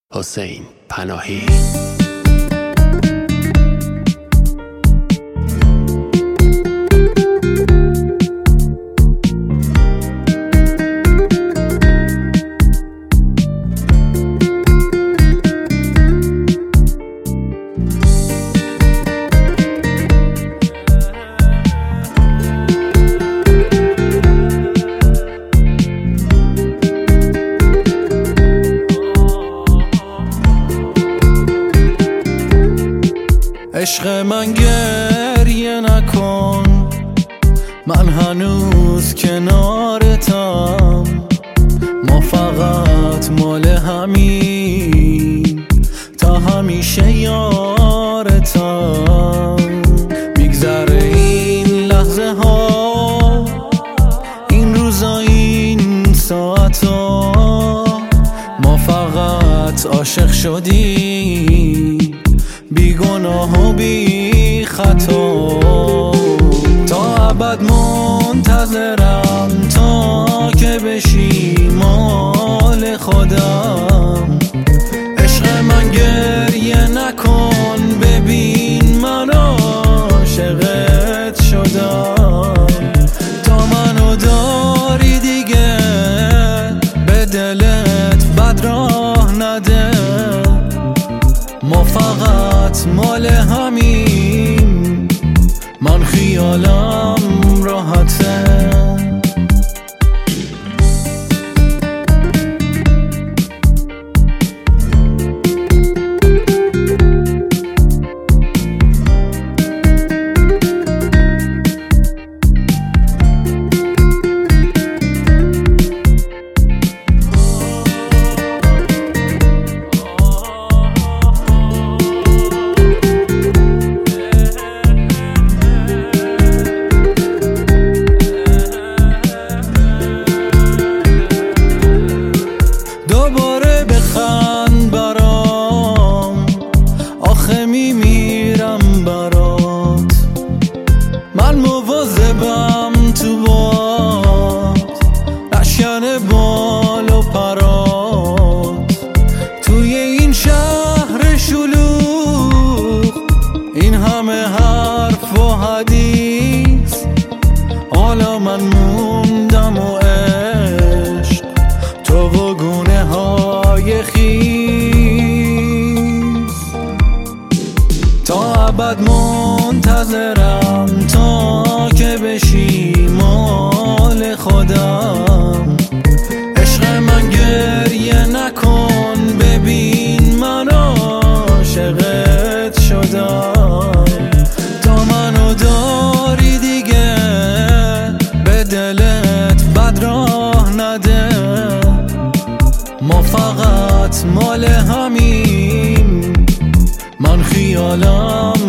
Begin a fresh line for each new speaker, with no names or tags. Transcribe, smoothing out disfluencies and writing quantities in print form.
حسین پناهی.
عشق من گریه نکن، من هنوز کنارتم، ما فقط مال همین تا همیشه یارتم. میگذره این لحظه ها، این روزا، این ساعتا، ما فقط عاشق شدیم، بی گناه و بی خطا. تا ابد منتظرم تا که بشی مال خودم. عشق من گریه نکن، ببین من عاشقت شدم. تا منو داری دیگه به دلت بد راه نده، ما فقط مال همین، من خیالم راحته. دوباره بخند برام، آخه میمیرم برات، من مواظبم تو باد، نشکنه بال و پرات. توی این شهر شلوغ، این همه حرف و حدیث، حالا من موندم و عشق تو و گونه های خیز. تا ابد منتظرم تا که بشی مال خودم. عشق من گریه نکن، ببین من عاشقت شدم. تا منو داری دیگه به دلت بد راه نده، ما فقط مال همین، من خیالم